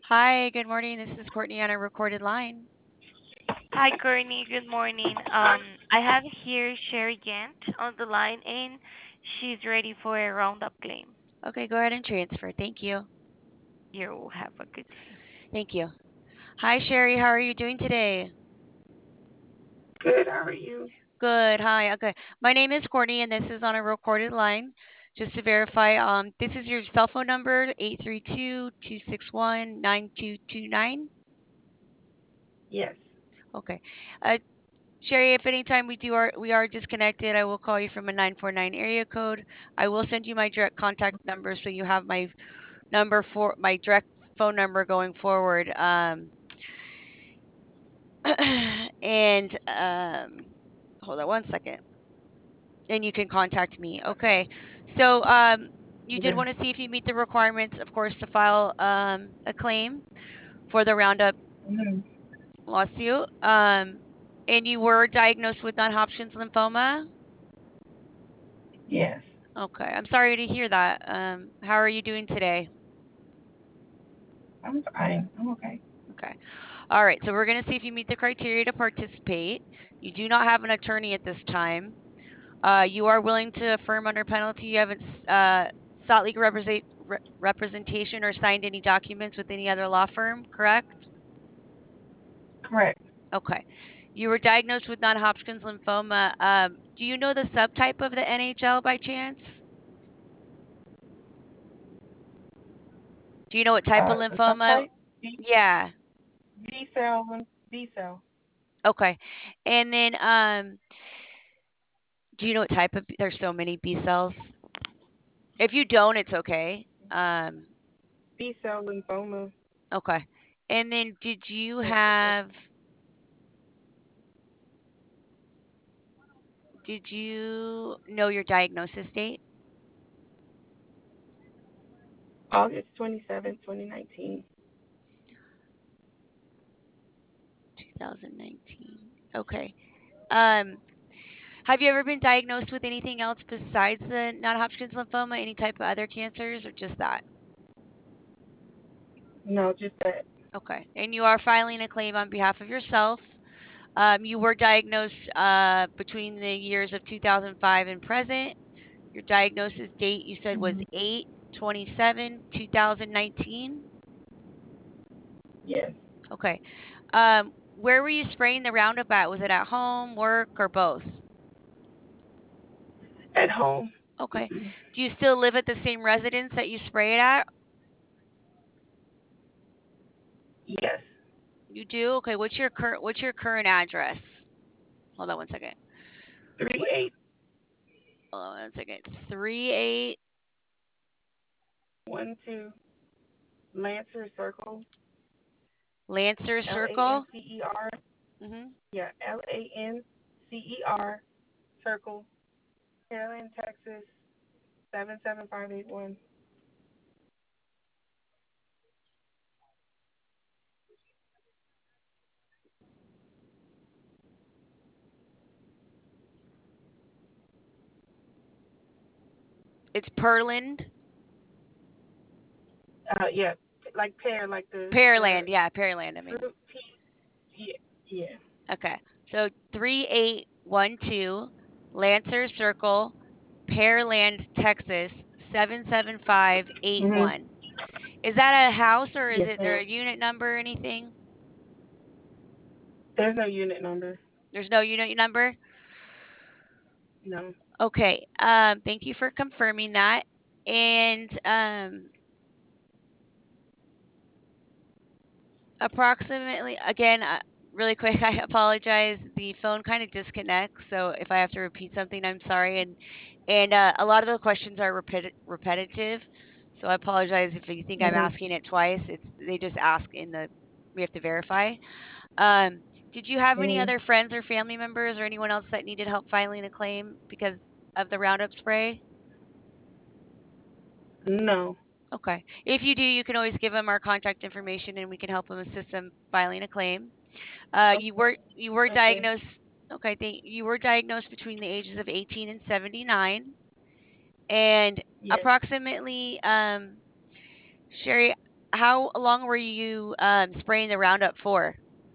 Hi, good morning. This is Courtney on a recorded line. Hi, Courtney. Good morning. I have here Sherry Gant on the line, and she's ready for a roundup claim. Okay, go ahead and transfer. Thank you. You have a good day. Thank you. Hi, Sherry. How are you doing today? Good. How are you? Good. Hi. Okay. My name is Courtney, and this is on a recorded line. Just to verify, this is your cell phone number, 832-261-9229. Yes. Okay. Uh, Sherry, if anytime we are disconnected, I will call you from a 949 area code. I will send you my direct contact number so you have my number for my direct phone number going forward. And hold on one second, and you can contact me. Okay. So you did Okay. want to see if you meet the requirements, of course, to file a claim for the Roundup hmm lawsuit. And you were diagnosed with non-Hodgkin's lymphoma. Yes. Okay. I'm sorry to hear that. How are you doing today? I'm fine. I'm okay. Okay. All right. So we're going to see if you meet the criteria to participate. You do not have an attorney at this time. You are willing to affirm under penalty you haven't sought legal representation or signed any documents with any other law firm, correct? Correct. Okay. You were diagnosed with non-Hodgkin's lymphoma. Do you know the subtype of the NHL by chance? Do you know what type of The lymphoma? subtype Yeah. B cell. B cell. Okay. And then do you know what type of there's so many B cells? If you don't, it's okay. B cell lymphoma. Okay. And then did you That's the first. have Did you know your diagnosis date? August 27, 2019. 2019. Okay. Um, have you ever been diagnosed with anything else besides the non-Hodgkin's lymphoma, any type of other cancers, or just that? No, just that. Okay. And you are filing a claim on behalf of yourself. You were diagnosed between the years of 2005 and present. Your diagnosis date you said was hmm 8/27/2019. Yes. Okay. Where were you spraying the Roundup at? Was it at home, work, or both? At home. Okay. Do you still live at the same residence that you spray it at? Yes. You do? Okay. What's your current address? Hold on one second. 3812 Hold on one second. 38. Lancer Circle. Lancer L A N Circle. C E R. Hmm. Yeah. LANCER Circle. Carolyn, Texas 77581. It's Pearland. Yeah. Like pear, like the Pearland. Yeah, Pearland. I mean. fruit. Yeah. Yeah. Okay. So 3812 Lancer Circle, Pearland, Texas Mhm. 77581. Is that a house or is Yes, it there ma'am. a unit number or anything? There's no unit number. There's no unit number? No. Okay. Thank you for confirming that. And approximately, again, really quick, I apologize. The phone kind of disconnects, so if I have to repeat something, I'm sorry. And a lot of the questions are repetitive, so I apologize if you think I'm Mhm. asking it twice. It's they just ask in the we have to verify. Um, did you have any Mhm. other friends or family members or anyone else that needed help filing a claim because of the Roundup spray? No. Okay. If you do, you can always give them our contact information and we can help them assist them filing a claim. You were Okay. diagnosed. Okay, you were diagnosed between the ages of 18 and 79, and Yes. approximately, Sherry, how long were you spraying the Roundup for?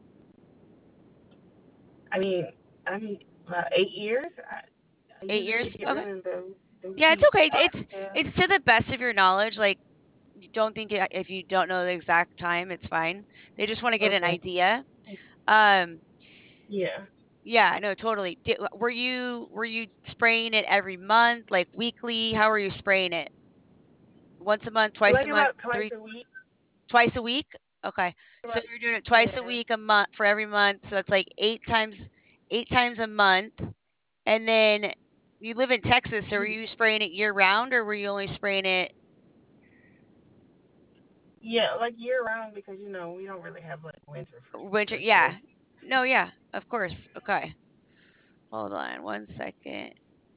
I mean, about 8 years. I 8 years? usually get Okay. rid of those Yeah, it's weeds. okay. Yeah. It's to the best of your knowledge. Like, you don't think if you don't know the exact time, it's fine. They just want to get an Okay. idea. Um, Yeah. yeah, no, totally. Were you spraying it every month, like weekly? How are you spraying it? Once a month, twice a Like month, about twice a week. twice a week? Okay. So About, you're doing it twice a yeah. week, a month for every month. So that's like eight times a month. And then you live in Texas, so were you spraying it year round or were you only spraying it Yeah, like year round because we don't really have like winter winter? per Yeah. se. No, yeah, of course. Okay. Hold on one second.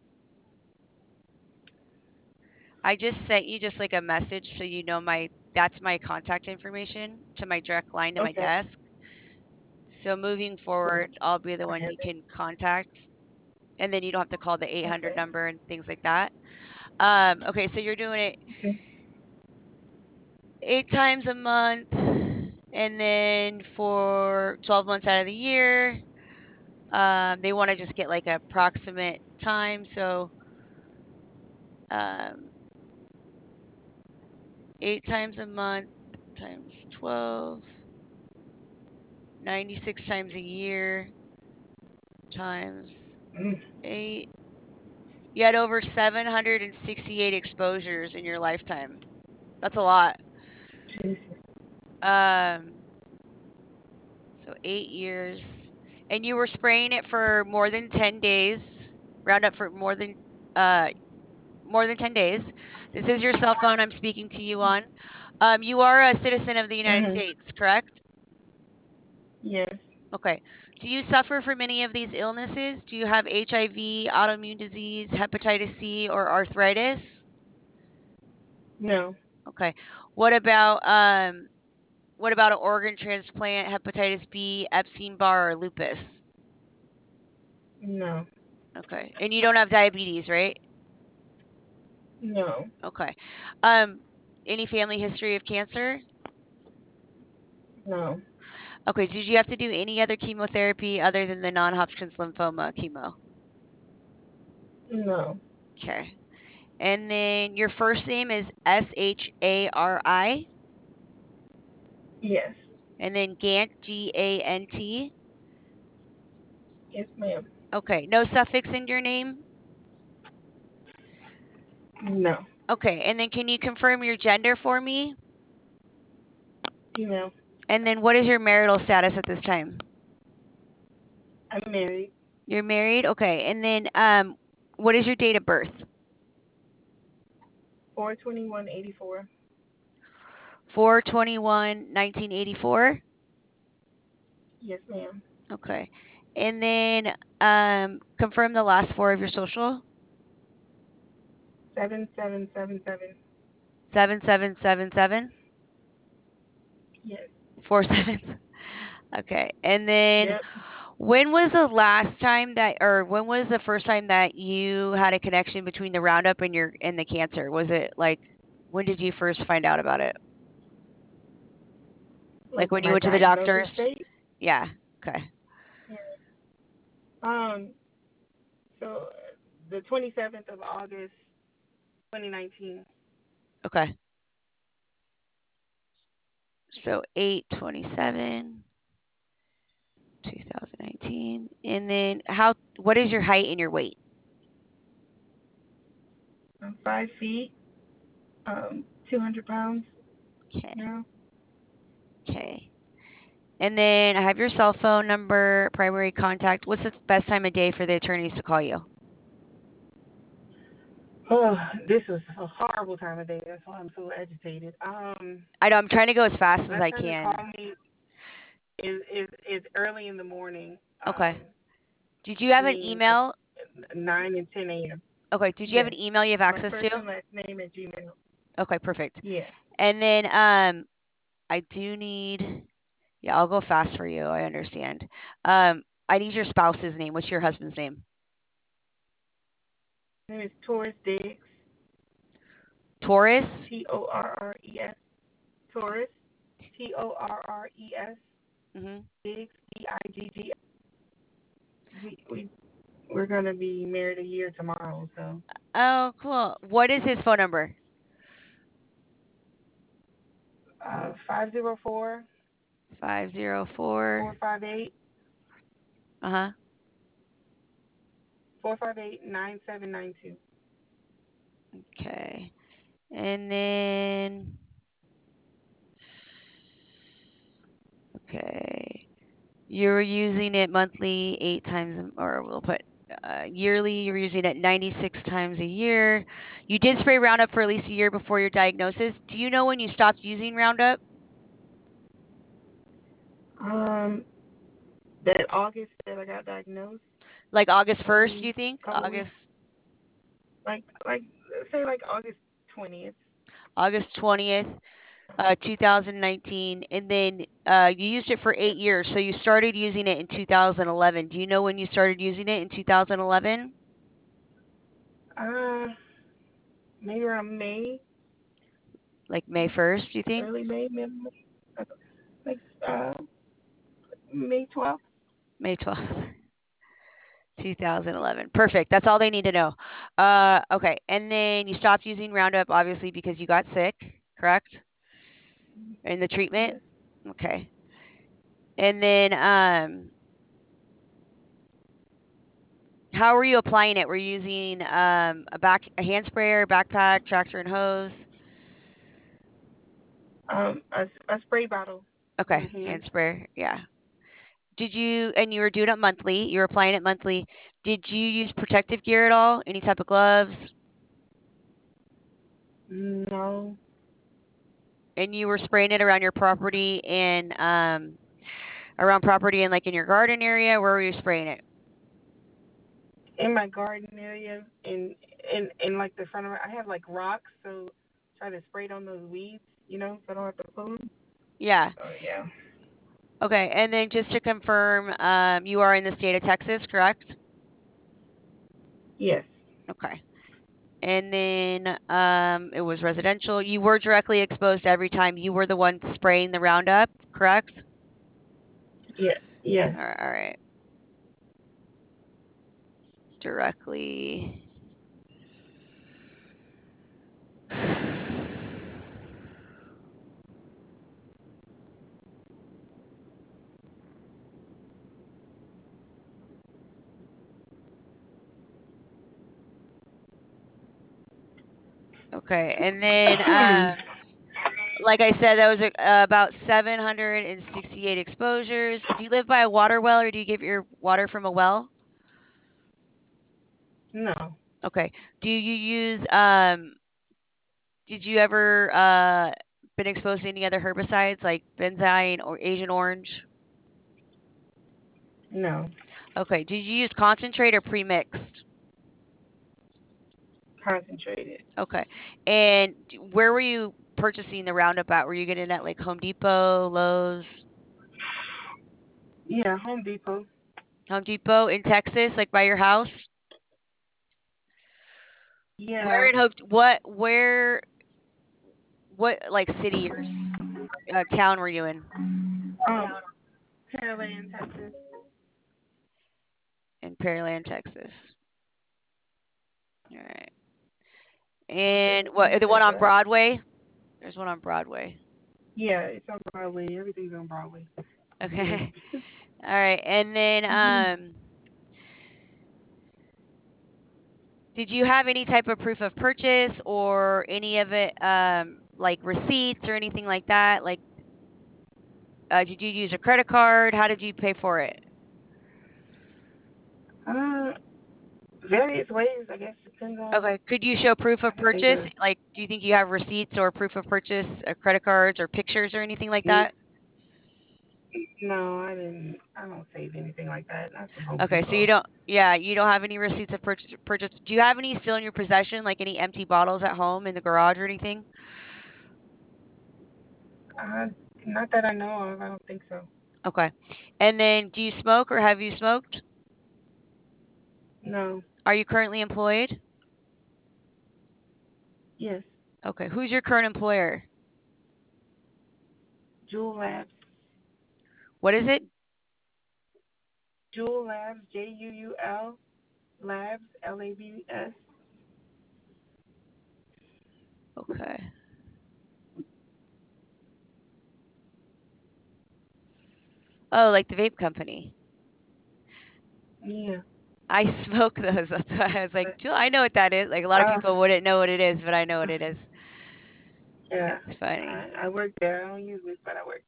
I just sent you just like a message so you know that's my contact information to my direct line to my Okay. desk. So moving Cool. forward, I'll be the I one have you it. can contact, and then you don't have to call the 800 Okay. number and things like that. Okay, so you're doing it Okay. 8 times a month, and then for 12 months out of the year, they want to just get like an approximate time. So, um, 8 times a month times 12, 96 times a year times Mm. 8. You had over 768 exposures in your lifetime. That's a lot. Jesus. Um, so 8 years. And you were spraying it for more than 10 days. Roundup for more than 10 days. This is your cell phone I'm speaking to you on. You are a citizen of the United Mhm. States, correct? Yes. Okay. Do you suffer from any of these illnesses? Do you have HIV, autoimmune disease, hepatitis C, or arthritis? No. Okay. What about um what about an organ transplant, hepatitis B, Epstein-Barr, or lupus? No. Okay. And you don't have diabetes, right? No. Okay. Um, any family history of cancer? No. Okay. Did you have to do any other chemotherapy other than the non-Hodgkin's lymphoma chemo? No. Okay. And then your first name is Shari, Yes. and then Gant, Gant. Yes, ma'am. Okay. No suffix in your name? No. Okay. And then can you confirm your gender for me? Female. And then what is your marital status at this time? I'm married. You're married? Okay. And then what is your date of birth? 4/21/84. 4/21/1984. Yes, ma'am. Okay. And then confirm the last four of your social. 7777. 7777. Yes. 4 7s. Okay. And then Yep. when was the last time that, or when was the first time that you had a connection between the Roundup and the cancer? Was it like, when did you first find out about it? Like Like when you my went to the diagnosis doctors? date. Yeah. Okay. Yeah. Um. So the 27th of August, 2019. Okay. So 8/27/2019. And then what is your height and your weight? I'm 5 feet. 200 pounds Okay. now. Okay. And then I have your cell phone number, primary contact. What's the best time of day for the attorneys to call you? Oh, this is a horrible time of day. That's why I'm so agitated. I know I'm trying to go as fast as Best I time to call can. me is early in the morning. Okay. Did you have an Between email? 9 and 10 a.m. Okay. Did you have Yes. an email you have My access first to? and last name at Gmail. Okay, perfect. Yeah. And then I do need, yeah, I'll go fast for you. I understand. I need your spouse's name. What's your husband's name? My name is Taurus Diggs. Taurus? Torres. Taurus, Torres. Mm-hmm. Biggs, Biggs. We're gonna be married a year tomorrow, so Oh, cool. What is his phone number? 504 504. 458 Uh-huh. 9792. Okay. And then, okay. You're using it monthly 8 times, or we'll put yearly. You're using it 96 times a year. You did spray Roundup for at least a year before your diagnosis. Do you know when you stopped using Roundup? That August that I got diagnosed. Like August 1st, you think? Couple weeks. August Say like August 20th. August 20th, 2019. And then you used it for 8 years. So you started using it in 2011. Do you know when you started using it in 2011? Maybe around May, Like May 1st, do you think? early May, like May 12th. May 12th. 2011. Perfect. That's all they need to know. Okay. And then you stopped using Roundup, obviously, because you got sick, correct? In the treatment? Yes. Okay. And then, how were you applying it? Were you using a hand sprayer, backpack, tractor, and hose? A spray bottle in Okay. my hand. Hand sprayer. Yeah. And you were doing it monthly, you were applying it monthly. Did you use protective gear at all? Any type of gloves? No, And you were spraying it around your property and like in your garden area? Where were you spraying it? in my garden area, in like the front of it, I have like rocks, so try to spray it on those weeds, so I don't have to pull them. Yeah. So yeah. Okay. And then just to confirm, you are in the state of Texas, correct? Yes. Okay. And then it was residential. You were directly exposed every time. You were the one spraying the Roundup, correct? Yes. Yes. All right. Directly. Okay. And then like I said, that was about 768 exposures. Do you live by a water well, or do you get your water from a well? No. Okay. Do you use did you ever been exposed to any other herbicides like benzine or Asian orange? No. Okay. Did you use concentrate or pre-mixed? Concentrated. Okay. And where were you purchasing the Roundup at? Were you getting it at like Home Depot, Lowe's? Yeah, Home Depot. Home Depot in Texas, like by your house? Where Yeah. in what like city or town were you in? Pearland, Texas. In Pearland, Texas. All right. And what, the one on Broadway? There's one on Broadway. Yeah, it's on Broadway. Everything's on Broadway. Okay. All right. And then did you have any type of proof of purchase or any of it like receipts or anything like that? Like did you use a credit card? How did you pay for it? Uh, Various ways, I guess. Depends on. Okay. Could you show proof of I think purchase? Like, do you think you have receipts or proof of purchase, credit cards or pictures or anything like that? No, I didn't. I don't save anything like that. Not from Home Okay, so Depot. you don't have any receipts of purchase. Do you have any still in your possession, like any empty bottles at home in the garage or anything? Uh, Not that I know of. I don't think so. Okay. And then do you smoke or have you smoked? No. Are you currently employed? Yes. Okay. Who's your current employer? Jewel Labs. What is it? Jewel Labs. Juul Labs. Labs. Okay. Oh, like the vape company. Yeah. I smoke those. That's why I was like, Jewel, I know what that is. Like a lot of Uh, people wouldn't know what it is, but I know what it is. yeah. It's funny. I work there. I don't use it, but I work.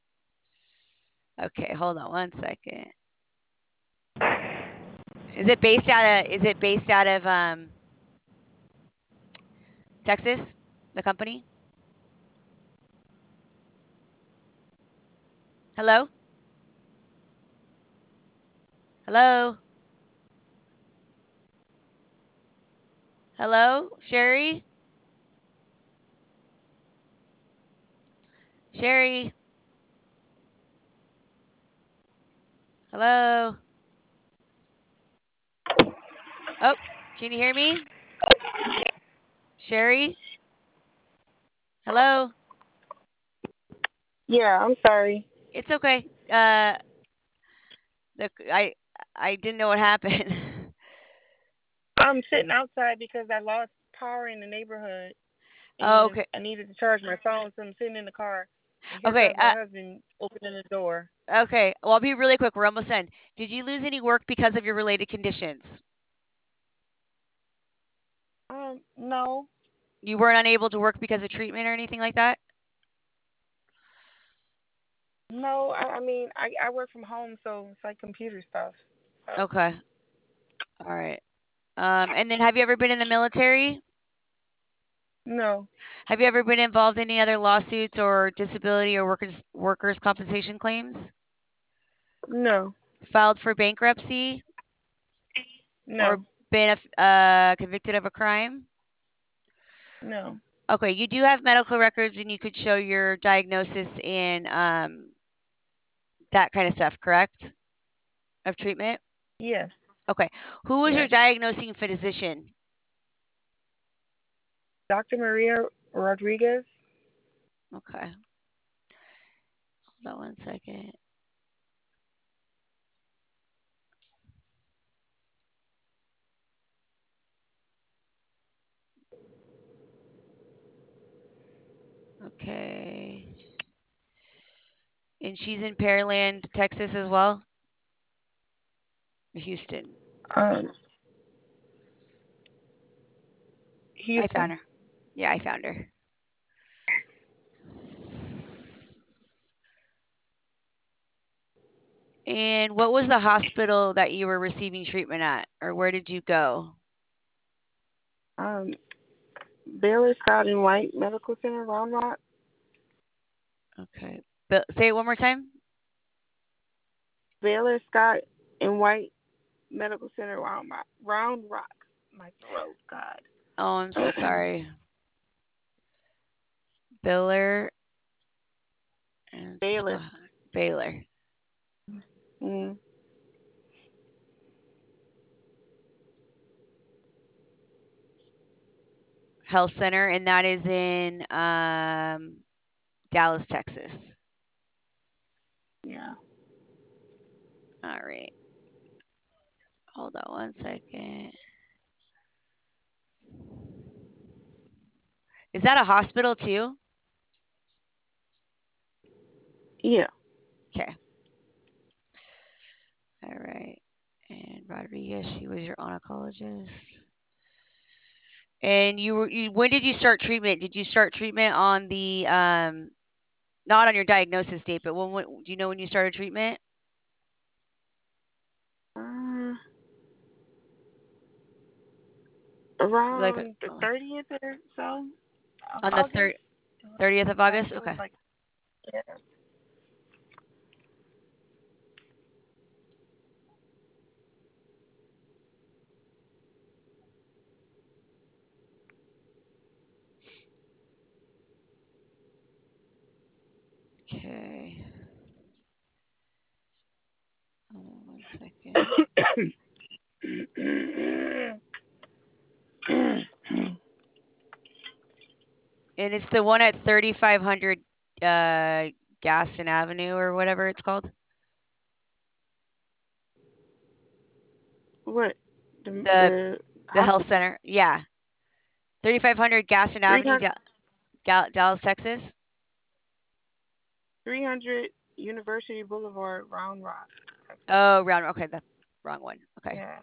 Okay, hold on one second. Is it based out of Texas, the company? Hello? Hello? Hello? Sherry? Sherry? Hello? Oh, can you hear me? Sherry? Hello? Yeah, I'm sorry. It's okay. The I didn't know what happened. I'm sitting outside because I lost power in the neighborhood, Oh, and okay. I needed to charge my phone, so I'm sitting in the car. And here Okay. comes my husband opening the door. Okay. Well, I'll be really quick. We're almost done. Did you lose any work because of your related conditions? No, You weren't unable to work because of treatment or anything like that? no. I mean, I work from home, so it's like computer stuff. So, Okay. All right. And then have you ever been in the military? no, Have you ever been involved in any other lawsuits or disability or workers compensation claims? no, Filed for bankruptcy or no, been convicted of a crime? no. Okay, you do have medical records and you could show your diagnosis and that kind of stuff, correct? Of treatment? Yes, Okay. Who was your yes. diagnosing physician? Dr. Maria Rodriguez. Okay. Hold on one second. Okay. And she's in Pearland, Texas as well? Houston. Um, I found Houston. her. Yeah, I found her. And what was the hospital that you were receiving treatment at, or where did you go? Um, Baylor Scott and White Medical Center, Round Rock. Okay. Say it one more time. Baylor Scott and White Medical Center, Round Rock. Round Rock. My throat, God. Oh, I'm so sorry. Biller and Baylor. Baylor Mm. Health Center, and that is in Dallas, Texas. Yeah. All right. Hold on one second. Is that a hospital too? Yeah. Okay. All right. And Rodriguez, she was your oncologist. And when did you start treatment? Did you start treatment on the not on your diagnosis date, but when do you know when you started treatment? Uh, Like around the 30th or so of on the August. 30th of Like August? it was Okay. like, yeah. Okay. Hold on one second. And it's the one at 3500 uh Gaston Avenue or whatever it's called? What? The The health center. Yeah. 3500 Gaston Avenue, 300, Dallas, Texas. 300 University Boulevard, Round Rock. Oh, round. Okay, the wrong one. Okay. Yeah.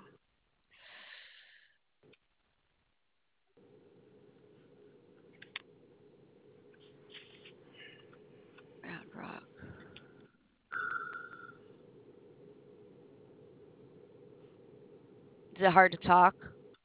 Round Rock. Is it hard to talk?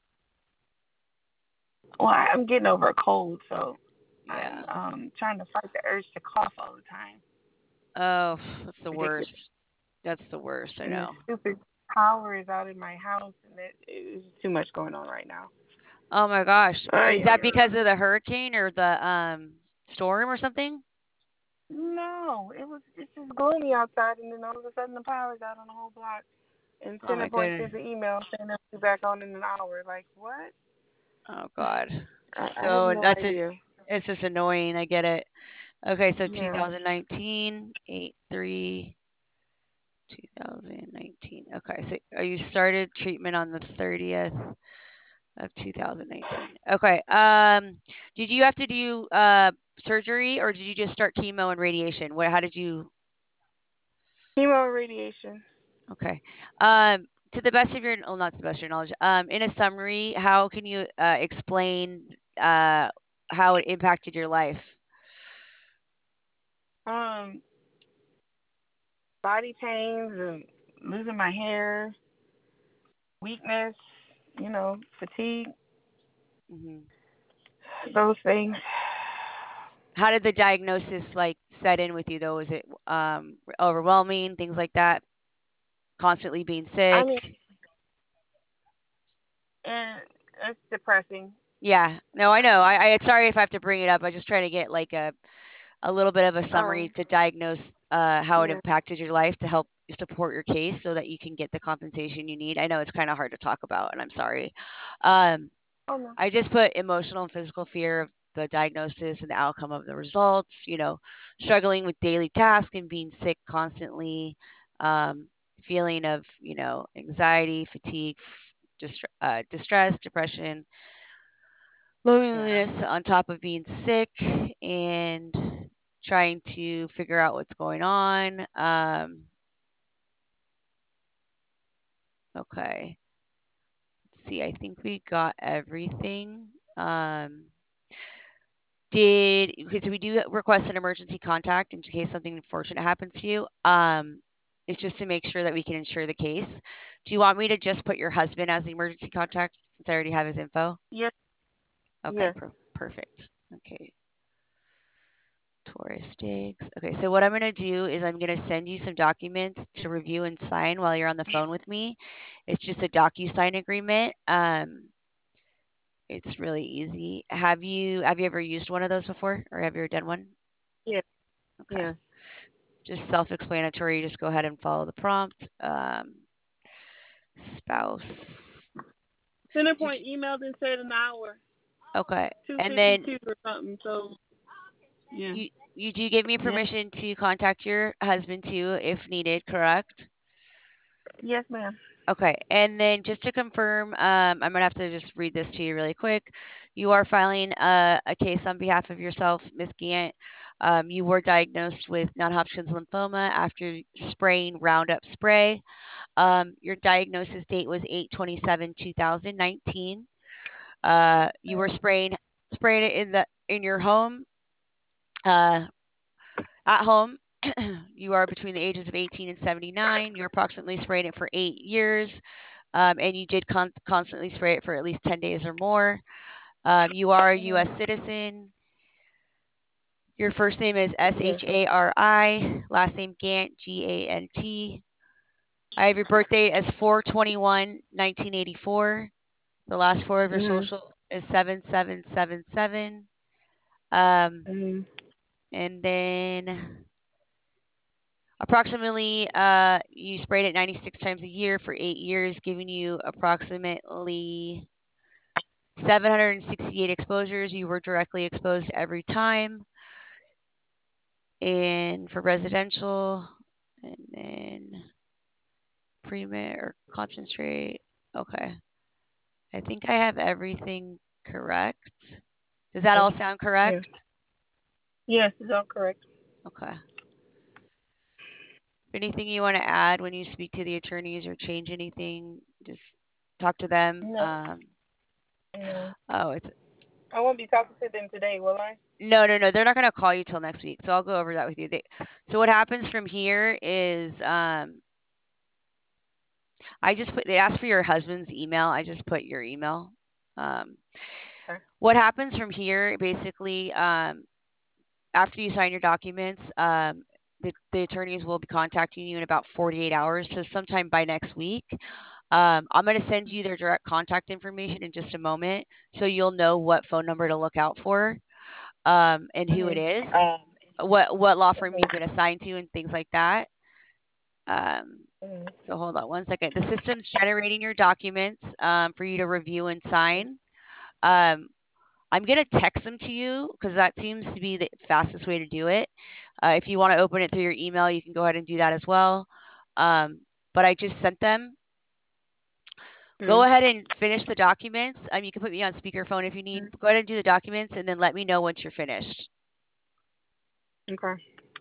Well, I'm getting over a cold, so Yeah. I'm trying to fight the urge to cough all the time. Oh, that's the Ridiculous. worst. That's the worst. I And the know. stupid power is out in my house, and it's too much going on right now. Oh my gosh. Is Yeah. that because of the hurricane or the storm or something? No, it's just gloomy outside, and then all of a sudden the power's out on the whole block. And Oh my CenterPoint goodness. sends an email saying they'll be back on in an hour. Like what? Oh God. I have So no that's it. idea. It's just annoying. I get it. Okay, so Yeah. 2019, 8/3, 2019. Okay, so you started treatment on the 30th of 2019. Okay. Did you have to do surgery or did you just start chemo and radiation? How did you? Chemo and radiation. Okay. To the best of your, well, not to the best of your knowledge, in a summary, how can you explain how it impacted your life? Um, Body pains and losing my hair, weakness, fatigue, Hmm. those things. How did the diagnosis like set in with you though? Was it overwhelming, things like that? Constantly being I sick? mean, and it's depressing. Yeah. No, I know. I sorry if I have to bring it up. I just try to get like a little bit of a summary Oh, to diagnose how it yeah. impacted your life to help support your case so that you can get the compensation you need. I know it's kind of hard to talk about, and I'm sorry. Um, Oh no. I just put emotional and physical fear of the diagnosis and the outcome of the results, struggling with daily tasks and being sick constantly, um, feeling of, anxiety, fatigue, distress, depression, Yeah. loneliness on top of being sick and trying to figure out what's going on. Okay. Let's see, I think we got everything. Okay, so we do request an emergency contact in case something unfortunate happens to you. It's just to make sure that we can ensure the case. Do you want me to just put your husband as the emergency contact since I already have his info? Yes. Okay, Yes. perfect. Okay, Taurus Stakes. Okay, so what I'm going to do is I'm going to send you some documents to review and sign while you're on the phone with me. It's just a DocuSign agreement. It's really easy. Have you ever used one of those before, or have you ever done one? Yes. Okay. Yes. Just self-explanatory. Just go ahead and follow the prompt. Spouse. CenterPoint emailed and said an hour, Okay. And then 2:52 or something. So yeah. you do give me Yeah. permission to contact your husband too if needed, correct? Yes, ma'am. Okay. And then just to confirm, I'm gonna have to just read this to you really quick. You are filing a case on behalf of yourself, Ms. Gant. You were diagnosed with non-Hodgkin's lymphoma after spraying Roundup spray. Your diagnosis date was 8/27/2019. You were spraying it in your home. At home, you are between the ages of 18 and 79. You're approximately spraying it for 8 years, and you did constantly spray it for at least 10 days or more. You are a U.S. citizen. Your first name is Yes. Shari, last name Gant, Gant. I have your birthday as 4/21/1984. The last four of your Mhm. social is 7777. Um, Mhm. and then approximately, you sprayed it 96 times a year for 8 years, giving you approximately 768 exposures. You were directly exposed every time. And for residential, and then pre-med or concentrate. Okay. I think I have everything correct. Does that all sound Yeah. correct? Yes, it's all correct. Okay. Anything you want to add when you speak to the attorneys or change anything, just talk to them. No, no. Oh, it's I won't be talking to them today, will I? no. They're not going to call you till next week. So I'll go over that with you. So what happens from here is I just put they asked for your husband's email. I just put your email. Um, Okay. what happens from here basically after you sign your documents, the attorneys will be contacting you in about 48 hours, so sometime by next week. I'm going to send you their direct contact information in just a moment, so you'll know what phone number to look out for, and who it Mhm. is, what law firm you've Mhm. been assigned to, and things like that. Um, Mhm. so hold on one second. The system's generating your documents for you to review and sign. Um, I'm going to text them to you because that seems to be the fastest way to do it. If you want to open it through your email, you can go ahead and do that as well. But I just sent them. Go Mhm. ahead and finish the documents. You can put me on speakerphone if you need. Mhm. Go ahead and do the documents and then let me know once you're finished. Okay.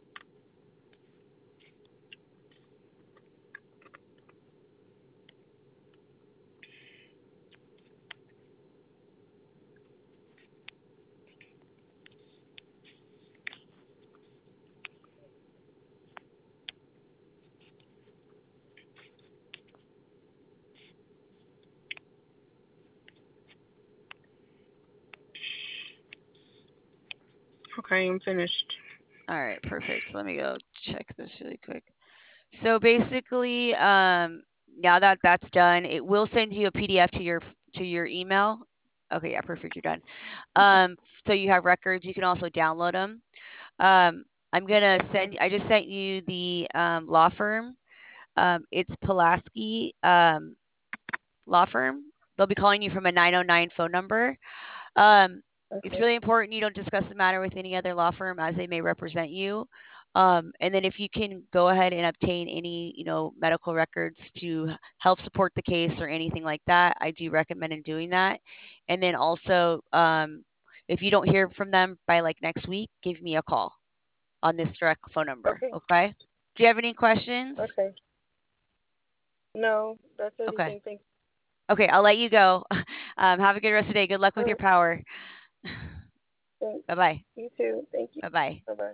Okay, I'm finished. All right, perfect. Let me go check this really quick. So basically, now that that's done, it will send you a PDF to your email. Okay, yeah, perfect. You're done. So you have records. You can also download them. I'm gonna send. I just sent you the law firm. It's Pulaski Law Firm. They'll be calling you from a 909 phone number. Um, it's Okay. really important you don't discuss the matter with any other law firm as they may represent you. And then if you can go ahead and obtain any, medical records to help support the case or anything like that, I do recommend in doing that. And then also, if you don't hear from them by like next week, give me a call on this direct phone number. Okay. Okay. Do you have any questions? Okay. No, that's Okay. everything. Thank Okay. I'll let you go. Have a good rest of the day. Good luck with your you. power. Thanks. Bye bye. You too. Thank you. Bye bye. Bye bye.